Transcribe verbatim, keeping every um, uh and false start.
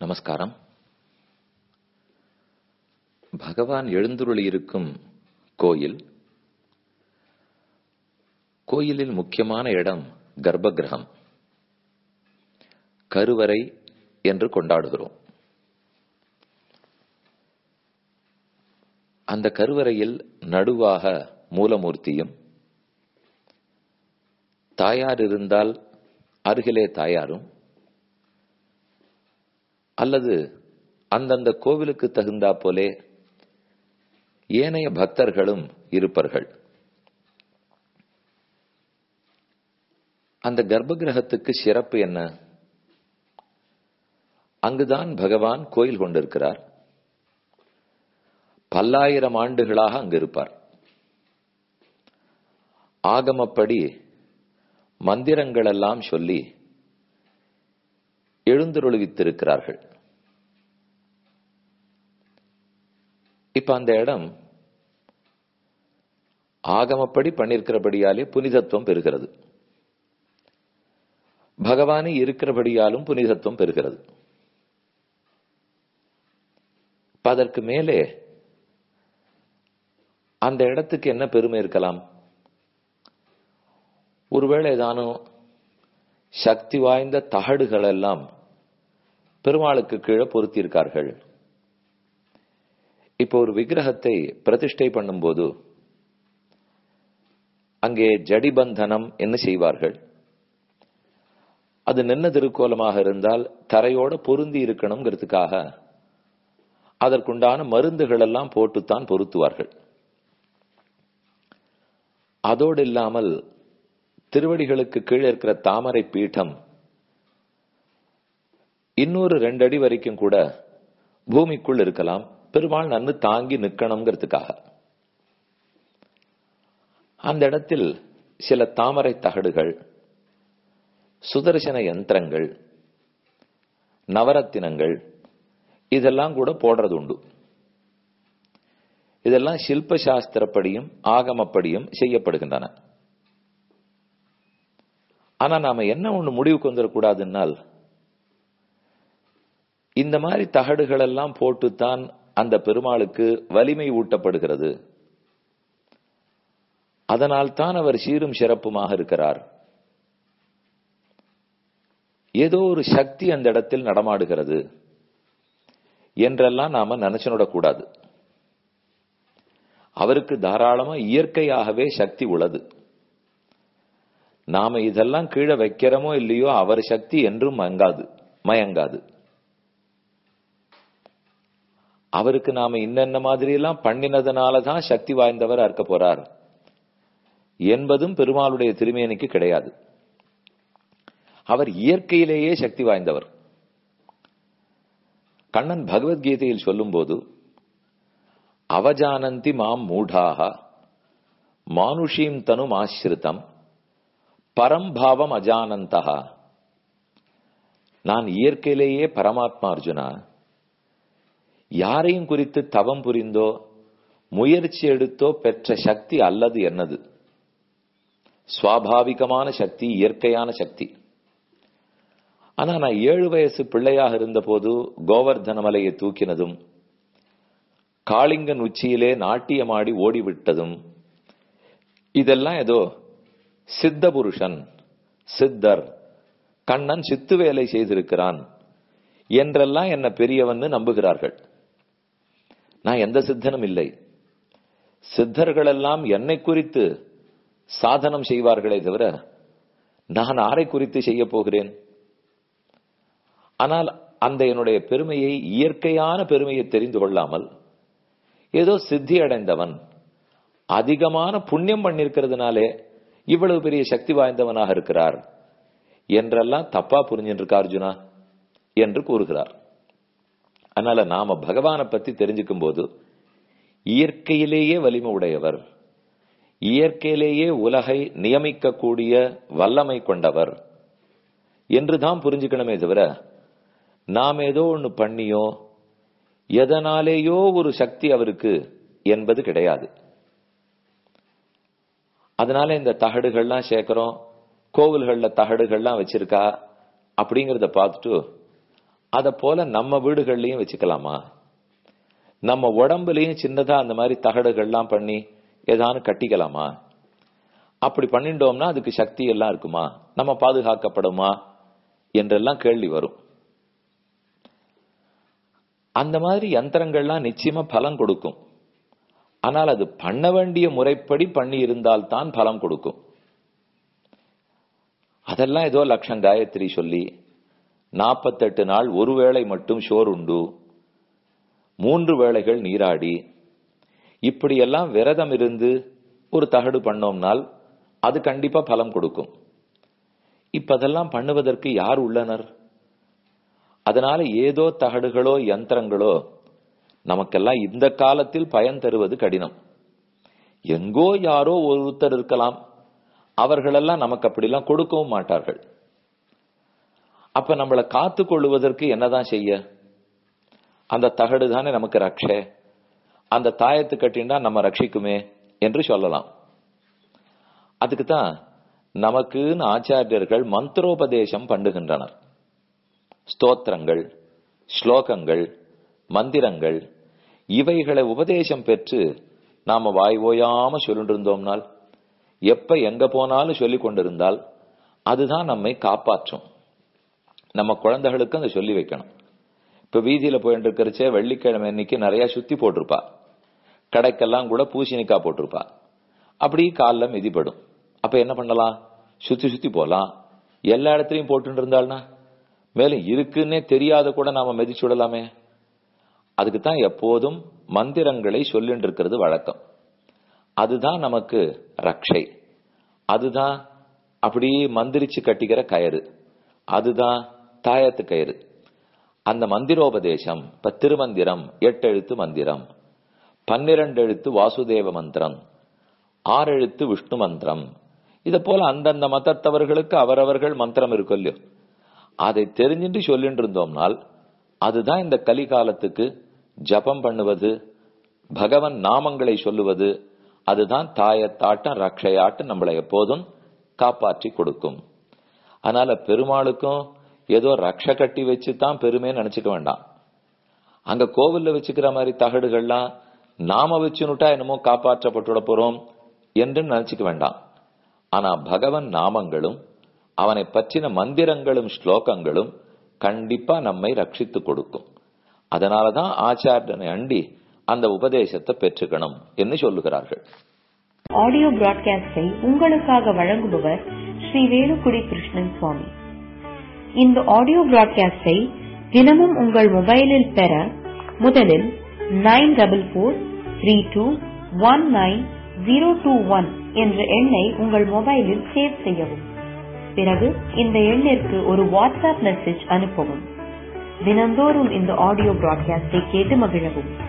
நமஸ்காரம். பகவான் எழுந்துருளியிருக்கும் கோயில், கோயிலில் முக்கியமான இடம் கர்ப்பகிரகம், கருவறை என்று கொண்டாடுகிறோம். அந்த கருவறையில் நடுவாக மூலமூர்த்தியும், தாயார் இருந்தால் அருகிலே தாயாரும், அல்லது அந்தந்த கோவிலுக்கு தகுந்தா போலே ஏனைய பக்தர்களும் இருப்பார்கள். அந்த கர்ப்பகிரகத்துக்கு சிறப்பு என்ன? அங்குதான் பகவான் கோயில் கொண்டிருக்கிறார். பல்லாயிரம் ஆண்டுகளாக அங்கு இருப்பார். ஆகமப்படி மந்திரங்கள் எல்லாம் சொல்லி எழுந்தருளுவித்திருக்கிறார்கள். இப்ப அந்த இடம் ஆகமப்படி பண்ணிருக்கிறபடியாலே புனிதத்துவம் பெறுகிறது. பகவானே இருக்கிறபடியாலும் புனிதத்துவம் பெறுகிறது. அதற்கு மேலே அந்த இடத்துக்கு என்ன பெருமை இருக்கலாம்? ஒருவேளை ஏதானும் சக்தி வாய்ந்த தகடுகள் எல்லாம் பெருமாளுக்கு கீழே பொருத்தியிருக்கார்கள். இப்போ ஒரு விக்கிரகத்தை பிரதிஷ்டை பண்ணும்போது அங்கே ஜடிபந்தனம் என்ன செய்வார்கள்? அது நின்ன திருக்கோலமாக இருந்தால் தரையோட பொருந்தி இருக்கணுங்கிறதுக்காக அதற்குண்டான மருந்துகள் எல்லாம் போட்டுத்தான் பொருத்துவார்கள். அதோடு இல்லாமல் திருவடிகளுக்கு கீழே இருக்கிற தாமரை பீடம் இன்னொரு ரெண்டு அடி வரைக்கும் கூட பூமிக்குள் இருக்கலாம், பெருமாள் நன்னு தாங்கி நிற்கணுங்கிறதுக்காக. அந்த இடத்தில் சில தாமரை தகடுகள், சுதர்சன யந்திரங்கள், நவரத்தினங்கள் இதெல்லாம் கூட போடுறது உண்டு. இதெல்லாம் சில்ப சாஸ்திரப்படியும் ஆகமப்படியும் செய்யப்படுகின்றன. ஆனா நாம என்ன ஒண்ணு முடிவுக்கு வந்துடக்கூடாதுன்னால், இந்த மாதிரி தகடுகள் எல்லாம் போட்டுத்தான் அந்த பெருமாளுக்கு வலிமை ஊட்டப்படுகிறது. அதனால் தான் அவர் சீரும் சிறப்புமாக இருக்கிறார். ஏதோ ஒரு சக்தி அந்த இடத்தில் நடமாடுகிறது என்றெல்லாம் நாம நினைச்சுடக்கூடாது. அவருக்கு தாராளமா இயற்கையாகவே சக்தி உள்ளது. நாம இதெல்லாம் கீழே வைக்கிறோமோ இல்லையோ, அவர் சக்தி என்றும் மயங்காது மயங்காது. அவருக்கு நாம இன்னென்ன மாதிரி எல்லாம் பண்ணினதுனாலதான் சக்தி வாய்ந்தவர் இருக்க போறார் என்பதும் பெருமாளுடைய திருமேனிக்கு கிடையாது. அவர் இயற்கையிலேயே சக்தி வாய்ந்தவர். கண்ணன் பகவத்கீதையில் சொல்லும் போது, அவஜானந்தி மாம் மூடாக மானுஷீம் தனும் ஆசிரிதம் பரம்பாவம் அஜானந்தா. நான் இயற்கையிலேயே பரமாத்மா அர்ஜுனா. யாரையும் குறித்து தவம் புரிந்தோ முயற்சி எடுத்தோ பெற்ற சக்தி அல்லது என்னது, சுவாபாவிகமான சக்தி, இயற்கையான சக்தி. ஆனா நான் ஏழு வயசு பிள்ளையாக இருந்த போது கோவர்தன மலையை தூக்கினதும், காளிங்கன் உச்சியிலே நாட்டியமாடி ஓடிவிட்டதும், இதெல்லாம் ஏதோ சித்த புருஷன், சித்தர், கண்ணன் சித்து வேலை செய்திருக்கிறான் என்றெல்லாம் என்ன பெரியவன் நம்புகிறார்கள். நான் எந்த சித்தனும் இல்லை. சித்தர்கள் எல்லாம் என்னை குறித்து சாதனம் செய்வார்களே தவிர நான் ஆரை குறித்து செய்ய போகிறேன்? ஆனால் அந்த என்னுடைய பெருமையை, இயற்கையான பெருமையை தெரிந்து கொள்ளாமல் ஏதோ சித்தி அடைந்தவன், அதிகமான புண்ணியம் பண்ணிருக்கிறதுனாலே இவ்வளவு பெரிய சக்தி வாய்ந்தவனாக இருக்கிறார் என்றெல்லாம் தப்பா புரிஞ்சிருக்கா அர்ஜுனா என்று கூறுகிறார். அதனால நாம பகவானை பத்தி தெரிஞ்சுக்கும் போது இயற்கையிலேயே வலிமை உடையவர், இயற்கையிலேயே உலகை நியமிக்கக்கூடிய வல்லமை கொண்டவர் என்றுதான் புரிஞ்சுக்கணுமே தவிர, நாம் ஏதோ ஒண்ணு பண்ணியோ எதனாலேயோ ஒரு சக்தி அவருக்கு என்பது கிடையாது. அதனால இந்த தகடுகள்லாம் சேர்க்கிறோம், கோவில்கள்ல தகடுகள்லாம் வச்சிருக்கா அப்படிங்கறத பார்த்துட்டு அத போல நம்ம வீடுகள்லயும் வச்சுக்கலாமா? நம்ம உடம்புலயும் சின்னதா அந்த மாதிரி தகடுகள்லாம் பண்ணி ஏதானு கட்டிக்கலாமா? அப்படி பண்ணிட்டோம்னா அதுக்கு சக்தி எல்லாம் இருக்குமா? நம்ம பாதுகாக்கப்படுமா என்றெல்லாம் கேள்வி வரும். அந்த மாதிரி யந்திரங்கள்லாம் நிச்சயமா பலம் கொடுக்கும். ஆனால் அது பண்ண வேண்டிய முறைப்படி பண்ணி இருந்தால் தான் பலம் கொடுக்கும். அதெல்லாம் ஏதோ லட்சம் காயத்ரி சொல்லி நாற்பத்தெட்டு நாள் ஒரு வேளை மட்டும் சோறு உண்டு, மூன்று வேளைகள் நீராடி, இப்படியெல்லாம் விரதம் இருந்து ஒரு தகடு பண்ணோம்னால் அது கண்டிப்பா பலம் கொடுக்கும். இப்ப அதெல்லாம் பண்ணுவதற்கு யார் உள்ளனர்? அதனால ஏதோ தகடுகளோ யந்திரங்களோ நமக்கெல்லாம் இந்த காலத்தில் பயன் தருவது கடினம். எங்கோ யாரோ ஒருத்தர் இருக்கலாம், அவர்களெல்லாம் நமக்கு அப்படிலாம் கொடுக்கவும் மாட்டார்கள். அப்ப நம்மளை காத்து கொள்ளுவதற்கு என்னதான் செய்ய? அந்த தகடு தானே நமக்கு ரக்ஷை, அந்த தாயத்து கட்டினா நம்ம ரட்சிக்குமே என்று சொல்லலாம். அதுக்குதான் நமக்குன்னு ஆச்சாரியர்கள் மந்திரோபதேசம் பண்ணுகின்றனர். ஸ்தோத்திரங்கள், ஸ்லோகங்கள், மந்திரங்கள் இவைகளை உபதேசம் பெற்று நாம வாய் ஓயாம சொல்லிட்டு இருந்தோம்னால், எப்ப எங்க போனாலும் சொல்லி கொண்டிருந்தால் அதுதான் நம்மை காப்பாற்றும். நம்ம குழந்தைகளுக்கு அதை சொல்லி வைக்கணும். இப்ப வீதியில போயிட்டு இருக்கிறச்சே வெள்ளிக்கிழமை அன்னைக்கு நிறைய சுத்தி போட்டிருப்பா, கடைக்கெல்லாம் கூட பூசணிக்காய் போட்டிருப்பா. அப்படி காலில் மிதிப்படும். அப்ப என்ன பண்ணலாம்? சுத்தி சுத்தி போலாம். எல்லா இடத்துலயும் போட்டு இருந்தால்னா மேலும் இருக்குன்னே தெரியாத கூட நாம மிதிச்சு விடலாமே. அதுக்குத்தான் எப்போதும் மந்திரங்களை சொல்லிட்டு இருக்கிறது வழக்கம். அதுதான் நமக்கு ரக்ஷை. அதுதான் அப்படி மந்திரிச்சு கட்டிக்கிற கயிறு. அதுதான் தாயத்து கயிறு. அந்த மந்திரோபதேசம், இப்ப திருமந்திரம் எட்டு எழுத்து மந்திரம், பன்னிரண்டு எழுத்து வாசுதேவ மந்திரம், ஆறு எழுத்து விஷ்ணு மந்திரம், இத போல அந்தந்த மதத்தவர்களுக்கு அவரவர்கள் மந்திரம் இருக்கும் இல்லையோ, அதை தெரிஞ்சுட்டு சொல்லிட்டு இருந்தோம்னால் அதுதான் இந்த கலிகாலத்துக்கு ஜபம் பண்ணுவது, பகவன் நாமங்களை சொல்லுவது. அதுதான் தாயத்தாட்டம் ரக்ஷையாட்டம் நம்மளை எப்போதும் காப்பாற்றி கொடுக்கும். அதனால பெருமாளுக்கும் ஏதோ ரக்ஷ கட்டி வச்சுதான் பெருமை நினைச்சுக்க வேண்டாம். அங்க கோவில்ல வச்சுக்கிற மாதிரி தகடுகள்லாம் நாம வச்சுனுட்டா என்னமோ காப்பாற்றப்பட்டுட போறோம் என்று நினைச்சுக்க வேண்டாம். ஆனா பகவன் நாமங்களும் அவனை பற்றின மந்திரங்களும் ஸ்லோகங்களும் கண்டிப்பா நம்மை ரட்சித்து கொடுக்கும். அதனாலதான் ஆச்சாரியனை அண்டி அந்த உபதேசத்தை பெற்றுக்கணும் என்று சொல்லுகிறார்கள். ஆடியோ பிராட்காஸ்டை உங்களுக்காக வழங்குபவர் ஸ்ரீ வேலுக்குடி கிருஷ்ணன் சுவாமி. இந்த ஆடியோ பிராட்காஸ்டை தினமும் உங்கள் மொபைலில் பெற முதலில் nine double four three two one nine zero two one என்ற எண்ணை உங்கள் மொபைலில் சேவ் செய்யவும். பிறகு இந்த எண்ணிற்கு ஒரு வாட்ஸ்அப் மெசேஜ் அனுப்பவும். தினந்தோறும் இந்த ஆடியோ பிராட்காஸ்டை கேட்டு மகிழவும்.